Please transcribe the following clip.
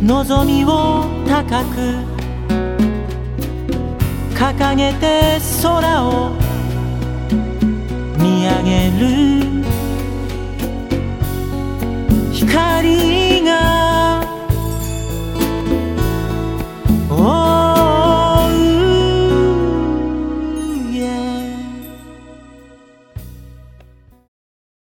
望みを高く掲げて空を見上げる